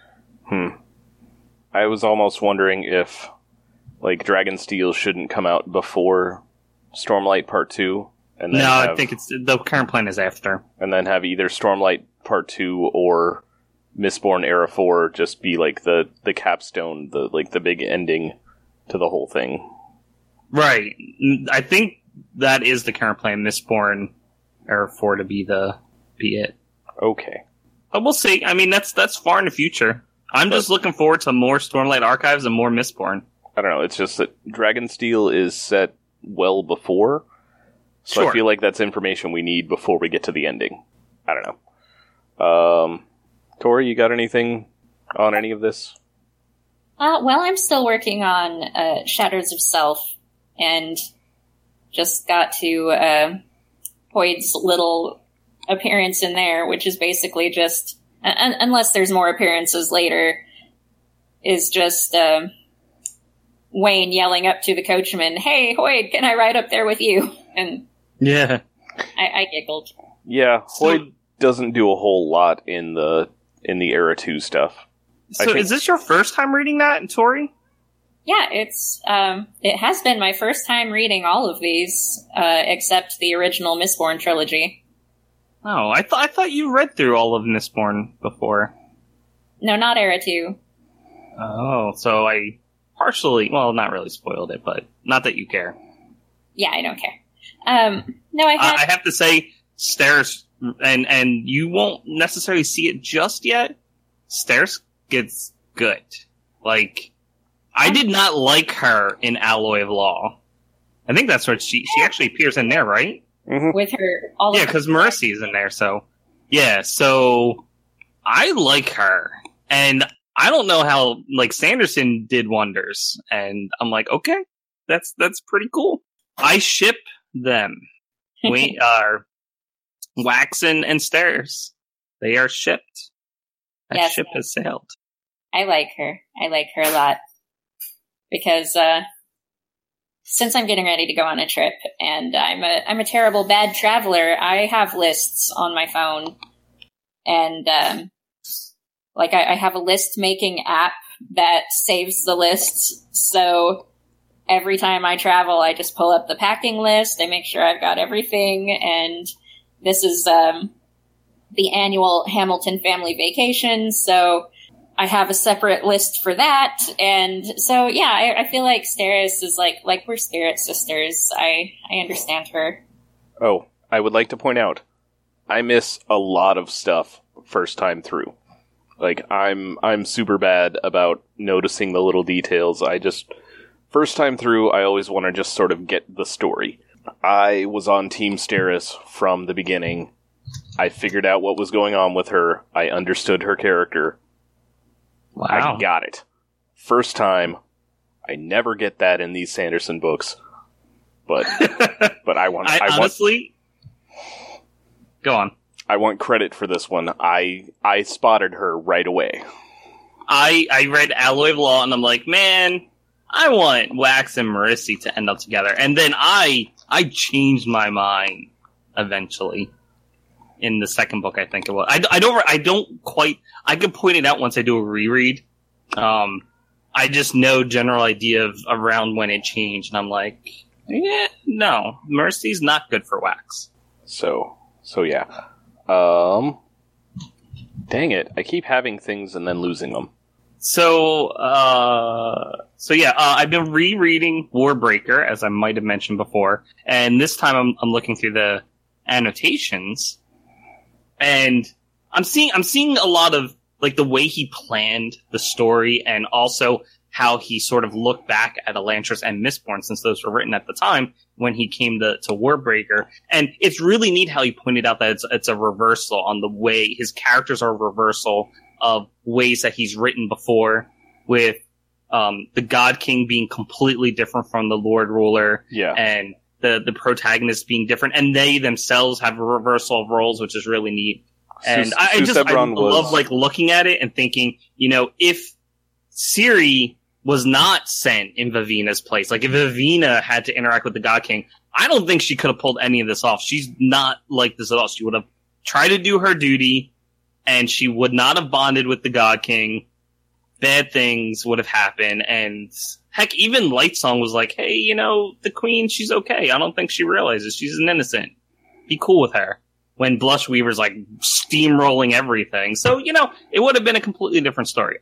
S1: I was almost wondering if, Dragonsteel shouldn't come out before Stormlight Part 2. And then
S4: I think the current plan is after.
S1: And then have either Stormlight Part 2 or Mistborn Era 4 just be, the capstone, the big ending to the whole thing.
S4: Right. I think that is the current plan, Mistborn Era 4 to be it.
S1: Okay.
S4: But we'll see. I mean, that's far in the future. I'm just looking forward to more Stormlight Archives and more Mistborn.
S1: I don't know, it's just that Dragonsteel is set well before, So
S4: Sure.
S1: I feel like that's information we need before we get to the ending. I don't know. Tori, you got anything on any of this?
S2: Well, I'm still working on Shadows of Self, and just got to Hoyd's little appearance in there, which is basically just, unless there's more appearances later, is just Wayne yelling up to the coachman, "Hey, Hoyd, can I ride up there with you?" And
S4: Yeah.
S2: I giggled.
S1: Yeah, Hoyd doesn't do a whole lot in the Era 2 stuff.
S4: So is this your first time reading that, Tori?
S2: Yeah, it has been my first time reading all of these, except the original Mistborn trilogy.
S4: Oh, I thought you read through all of Mistborn before.
S2: No, not Era 2.
S4: Oh, so I partially, well, not really spoiled it, but not that you care.
S2: Yeah, I don't care. No,
S4: I have to say, Stairs, and you won't necessarily see it just yet, Stairs gets good. Like, I did not like her in Alloy of Law. I think that's what she actually appears in there, right?
S1: Mm-hmm.
S2: with her all
S4: Yeah,
S2: of
S4: because Marcy is in there, so. Yeah, so I like her. And I don't know how, like, Sanderson did wonders. And I'm like, okay, that's pretty cool. I ship them. We are Wax and Stairs. They are shipped. That
S2: Yes.
S4: ship has sailed.
S2: I like her. I like her a lot. Because, since I'm getting ready to go on a trip, and I'm a terrible bad traveler, I have lists on my phone. And, I have a list making app that saves the lists. So every time I travel, I just pull up the packing list. I make sure I've got everything. And this is, the annual Hamilton family vacation. So I have a separate list for that. And so, yeah, I feel like Steris is like we're spirit sisters. I understand her.
S1: Oh, I would like to point out, I miss a lot of stuff first time through. Like, I'm super bad about noticing the little details. First time through, I always want to just sort of get the story. I was on Team Steris from the beginning. I figured out what was going on with her. I understood her character.
S4: Wow.
S1: I got it. First time. I never get that in these Sanderson books. But I want
S4: honestly, go on.
S1: I want credit for this one. I spotted her right away.
S4: I read Alloy of Law and I'm like, man, I want Wax and Marcy to end up together. And then I changed my mind eventually in the second book, I think it was. I don't quite, I could point it out once I do a reread. I just know general idea of around when it changed and I'm like, yeah, no, Marcy's not good for Wax.
S1: So yeah. Dang it. I keep having things and then losing them.
S4: So yeah, I've been rereading Warbreaker, as I might have mentioned before, and this time I'm looking through the annotations, and I'm seeing a lot of, like, the way he planned the story, and also how he sort of looked back at Elantris and Mistborn, since those were written at the time when he came to Warbreaker. And it's really neat how he pointed out that it's a reversal on the way his characters are a reversal of ways that he's written before, with the God King being completely different from the Lord Ruler,
S1: Yeah.
S4: and the protagonists being different, and they themselves have a reversal of roles, which is really neat. And I love like looking at it and thinking, you know, if Ciri was not sent in Vivina's place, like if Vivina had to interact with the God King, I don't think she could have pulled any of this off. She's not like this at all. She would have tried to do her duty, and she would not have bonded with the God King. Bad things would have happened, and heck, even Lightsong was like, hey, you know, the Queen, she's okay. I don't think she realizes she's an innocent. Be cool with her. When Blushweaver's like steamrolling everything. So, you know, it would have been a completely different story.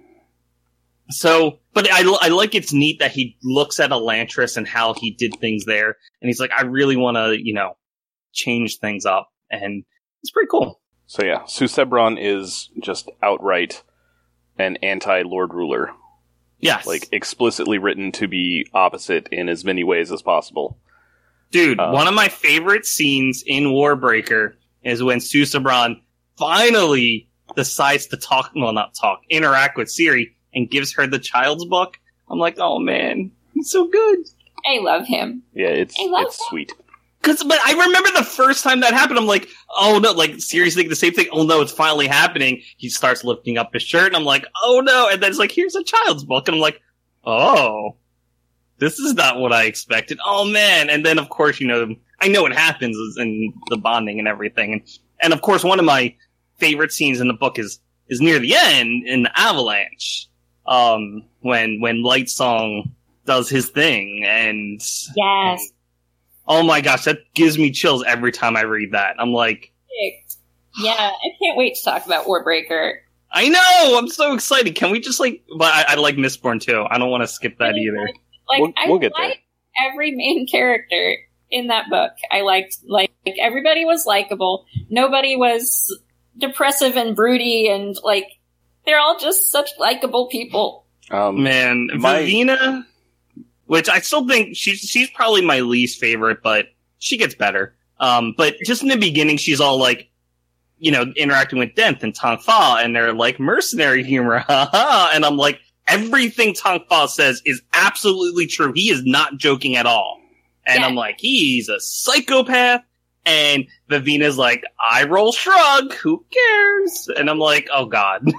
S4: But I like it's neat that he looks at Elantris and how he did things there, and he's like, I really want to, you know, change things up, and it's pretty cool.
S1: So yeah, Susebron is just outright an anti-Lord Ruler.
S4: Yes.
S1: Like, explicitly written to be opposite in as many ways as possible.
S4: Dude, one of my favorite scenes in Warbreaker is when Susebron finally decides to interact with Ciri and gives her the child's book. I'm like, oh man, he's so good.
S2: I love him.
S1: Yeah, it's sweet.
S4: But I remember the first time that happened, I'm like, oh no, like, Ciri's thinking the same thing. Oh no, it's finally happening. He starts lifting up his shirt, and I'm like, oh no. And then it's like, here's a child's book. And I'm like, oh, this is not what I expected. Oh man. And then, of course, I know what happens in the bonding and everything. And of course, one of my favorite scenes in the book is near the end in the Avalanche. When Lightsong does his thing, and
S2: yes.
S4: Oh my gosh, that gives me chills every time I read that. I'm like,
S2: yeah, I can't wait to talk about Warbreaker.
S4: I know, I'm so excited. Can we just but I like Mistborn too. I don't want to skip that either.
S1: We'll get there.
S2: Every main character in that book. I liked, everybody was likable. Nobody was depressive and broody, and they're all just such likable people.
S4: Man, Vivina, which I still think she's probably my least favorite, but she gets better. But just in the beginning, she's all interacting with Denth and Tong Fa, and they're like mercenary humor, and I'm like, everything Tong Fa says is absolutely true. He is not joking at all. And I'm like, he's a psychopath. And Vivina's like, I roll shrug, who cares? And I'm like, oh god.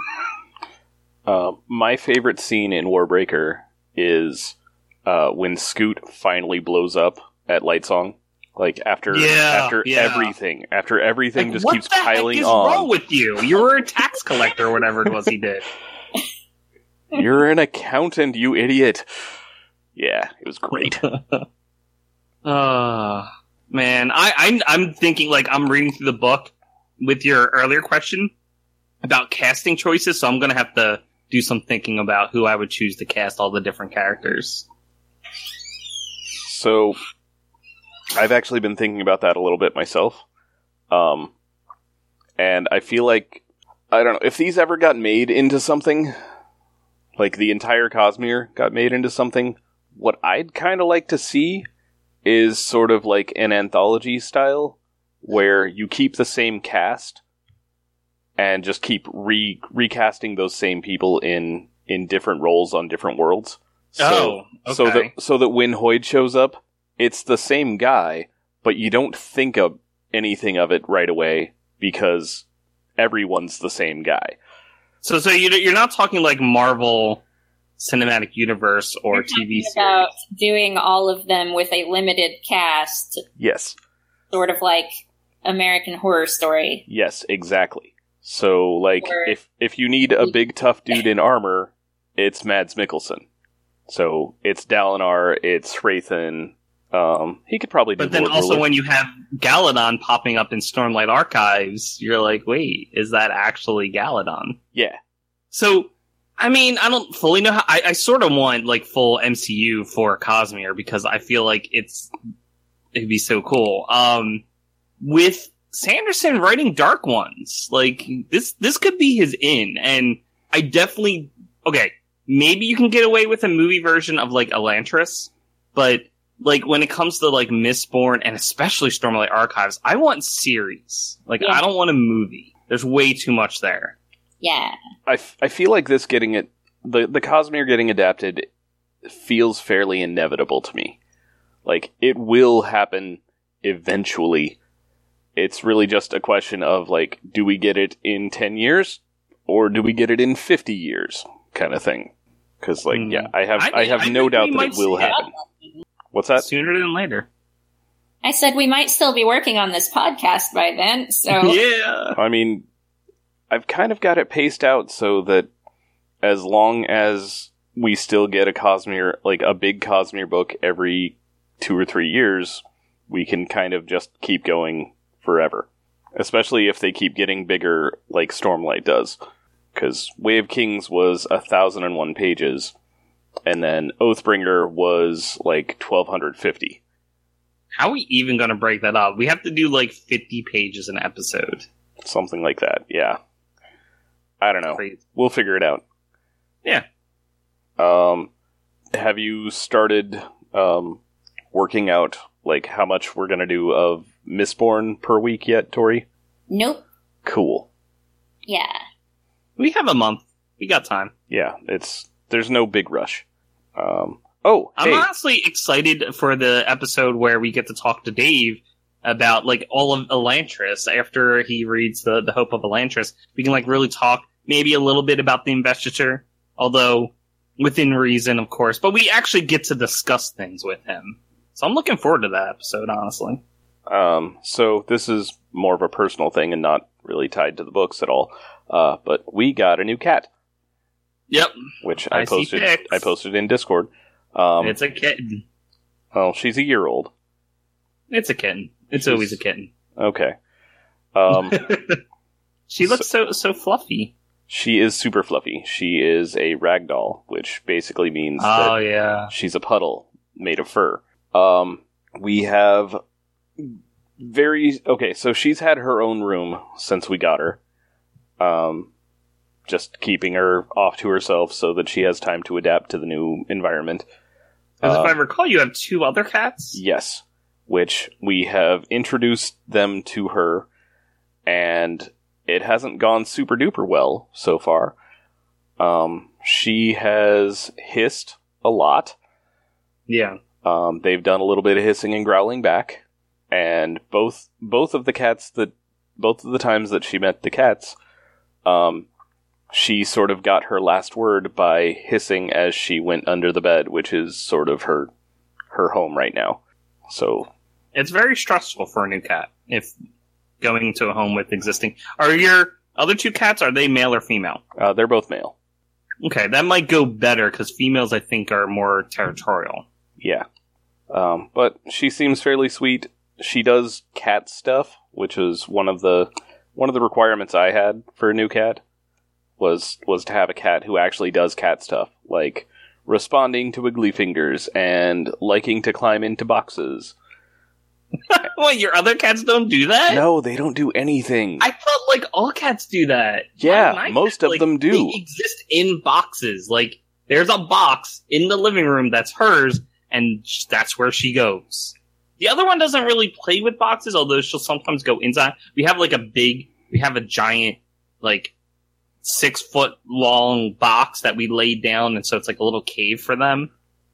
S1: My favorite scene in Warbreaker is when Scoot finally blows up at Lightsong. After everything just keeps piling on.
S4: What the heck is wrong with you? You were a tax collector or whatever it was he did.
S1: You're an accountant, you idiot. Yeah, it was great.
S4: Man, I'm thinking, I'm reading through the book with your earlier question about casting choices, so I'm gonna have to do some thinking about who I would choose to cast all the different characters.
S1: So, I've actually been thinking about that a little bit myself. And I feel like, I don't know, if these ever got made into something, the entire Cosmere got made into something, what I'd kind of like to see is sort of like an anthology style, where you keep the same cast, and just keep recasting those same people in different roles on different worlds. So,
S4: okay.
S1: So that when Hoid shows up, it's the same guy, but you don't think of anything of it right away because everyone's the same guy.
S4: So you're not talking like Marvel Cinematic Universe or TV series. About
S2: doing all of them with a limited cast.
S1: Yes.
S2: Sort of like American Horror Story.
S1: Yes, exactly. So, if you need a big tough dude in armor, it's Mads Mikkelsen. So, it's Dalinar, it's Hrathen. He could probably do
S4: But then
S1: Lord
S4: also
S1: Ruler.
S4: when you have Galadon popping up in Stormlight Archives, you're like, wait, is that actually Galadon?
S1: Yeah.
S4: So, I mean, I don't fully know how... I sort of want, full MCU for Cosmere, because I feel like it'd be so cool. With Sanderson writing Dark Ones, this could be his in, and I definitely... Okay, maybe you can get away with a movie version of, Elantris, but... when it comes to, Mistborn, and especially Stormlight Archives, I want series. I don't want a movie. There's way too much there.
S2: Yeah.
S1: I feel like this getting it... The Cosmere getting adapted feels fairly inevitable to me. It will happen eventually. It's really just a question of, do we get it in 10 years? Or do we get it in 50 years? Kind of thing. Because, I have no doubt that it will happen. What's that?
S4: Sooner than later.
S2: I said we might still be working on this podcast by then, so...
S4: Yeah!
S1: I mean, I've kind of got it paced out so that as long as we still get a Cosmere, a big Cosmere book every 2 or 3 years, we can kind of just keep going forever. Especially if they keep getting bigger like Stormlight does. Because Way of Kings was 1,001 pages, and then Oathbringer was 1,250.
S4: How are we even going to break that up? We have to do 50 pages an episode.
S1: Something like that, yeah. I don't know.
S4: Crazy.
S1: We'll figure it out.
S4: Yeah.
S1: Have you started working out like how much we're gonna do of Mistborn per week yet, Tori?
S2: Nope.
S1: Cool.
S2: Yeah.
S4: We have a month. We got time.
S1: Yeah, there's no big rush. I'm
S4: I'm honestly excited for the episode where we get to talk to Dave about like all of Elantris after he reads the Hope of Elantris. We can like really talk maybe a little bit about the investiture, although within reason, of course. But we actually get to discuss things with him. So I'm looking forward to that episode, honestly.
S1: So this is more of a personal thing and not really tied to the books at all. But we got a new cat.
S4: Yep.
S1: Which
S4: I
S1: I
S4: see
S1: posted.
S4: pics.
S1: I posted in Discord.
S4: It's a kitten.
S1: Well, she's a year old.
S4: It's a kitten. It's
S1: She's-
S4: always a kitten.
S1: Okay.
S4: She looks so fluffy.
S1: She is super fluffy. She is a ragdoll, which basically means
S4: Oh
S1: that
S4: yeah.
S1: she's a puddle made of fur. We have so she's had her own room since we got her. Just keeping her off to herself so that she has time to adapt to the new environment.
S4: As if I recall, you have 2 other cats.
S1: Yes, which we have introduced them to her, and it hasn't gone super duper well so far. She has hissed a lot.
S4: Yeah.
S1: They've done a little bit of hissing and growling back, and both of the times that she met the cats, she sort of got her last word by hissing as she went under the bed, which is sort of her home right now. So
S4: It's very stressful for a new cat if going to a home with existing. Are your other 2 cats, are they male or female?
S1: they're both male.
S4: Okay, that might go better because females, I think, are more territorial.
S1: Yeah. But she seems fairly sweet. She does cat stuff, which is one of the requirements I had for a new cat was to have a cat who actually does cat stuff, like responding to wiggly fingers and liking to climb into boxes.
S4: What, your other cats don't do that?
S1: No, they don't do anything.
S4: I thought, like, all cats do that.
S1: Yeah,
S4: My
S1: most
S4: cats,
S1: of
S4: like,
S1: them do.
S4: They exist in boxes. Like, there's a box in the living room that's hers, and that's where she goes. The other one doesn't really play with boxes, although she'll sometimes go inside. We have a giant, like, 6-foot long box that we laid down, and so it's like a little cave for them.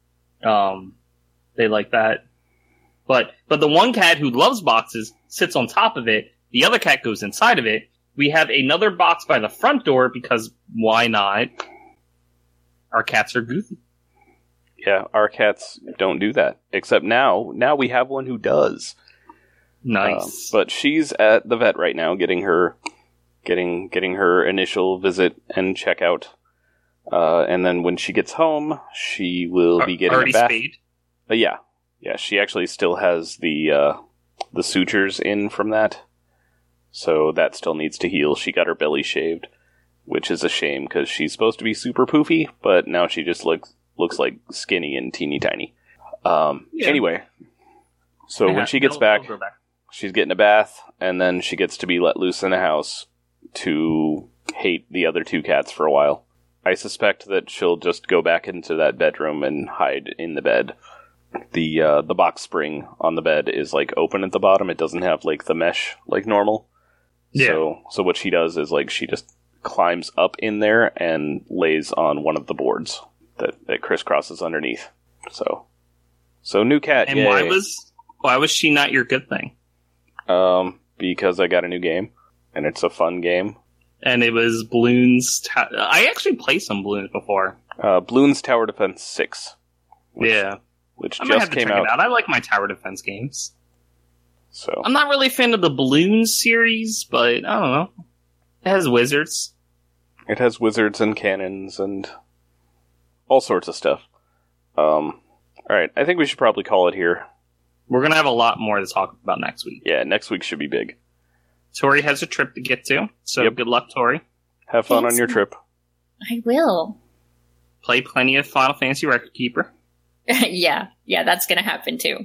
S4: They like that. But the one cat who loves boxes sits on top of it. The other cat goes inside of it. We have another box by the front door because why not? Our cats are goofy.
S1: Yeah, our cats don't do that. Except now we have one who does.
S4: Nice.
S1: But she's at the vet right now, getting her initial visit and checkout. And then when she gets home, she will be getting
S4: already
S1: a bath.
S4: spayed?
S1: Yeah, she actually still has the sutures in from that, so that still needs to heal. She got her belly shaved, which is a shame because she's supposed to be super poofy, but now she just looks like skinny and teeny tiny.
S4: Yeah.
S1: Anyway, so when she gets back,
S4: go back.
S1: she's getting a bath, and then she gets to be let loose in the house to hate the other 2 cats for a while. I suspect that she'll just go back into that bedroom and hide in the bed. The box spring on the bed is like open at the bottom. It doesn't have like the mesh like normal.
S4: Yeah.
S1: So what she does is like she just climbs up in there and lays on one of the boards that crisscrosses underneath. So new cat.
S4: And
S1: yay.
S4: why was she not your good thing?
S1: Because I got a new game and it's a fun game.
S4: And it was Bloons. I actually played some Bloons before.
S1: Bloons Tower Defense 6.
S4: Yeah.
S1: Which
S4: I might
S1: just
S4: have to
S1: came
S4: check
S1: out.
S4: it out. I like my tower defense games.
S1: So
S4: I'm not really a fan of the Bloons series, but I don't know. It has wizards.
S1: it has wizards and cannons and all sorts of stuff. Alright, I think we should probably call it here.
S4: We're going to have a lot more to talk about next week.
S1: Yeah, next week should be big.
S4: Tori has a trip to get to, so
S1: Yep.
S4: good luck, Tori.
S1: Have fun
S2: Thanks.
S1: on your trip.
S2: I will.
S4: Play plenty of Final Fantasy Record Keeper.
S2: yeah, that's gonna happen too.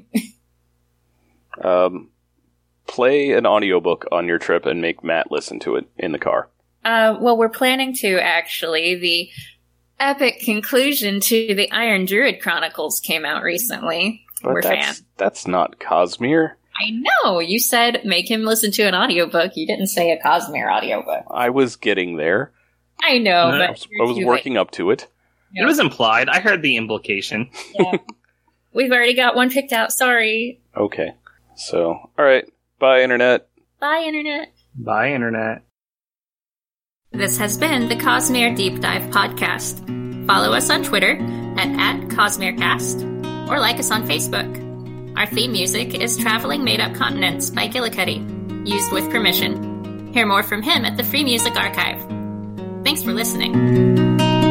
S1: Play an audiobook on your trip and make Matt listen to it in the car.
S2: Well, we're planning to, actually. The epic conclusion to the Iron Druid Chronicles came out recently.
S1: But
S2: We're
S1: that's not Cosmere.
S2: I know. You said make him listen to an audiobook. You didn't say a Cosmere audiobook.
S1: I was getting there.
S2: I know,
S4: No,
S2: but
S1: I was working up to it.
S4: It was implied. I heard the implication.
S2: Yeah. We've already got one picked out. Sorry.
S1: Okay. So, alright. Bye, Internet.
S2: Bye, Internet.
S4: Bye, Internet.
S2: This has been the Cosmere Deep Dive Podcast. Follow us on Twitter at CosmereCast or like us on Facebook. Our theme music is Traveling Made Up Continents by Gillicuddy, used with permission. Hear more from him at the Free Music Archive. Thanks for listening.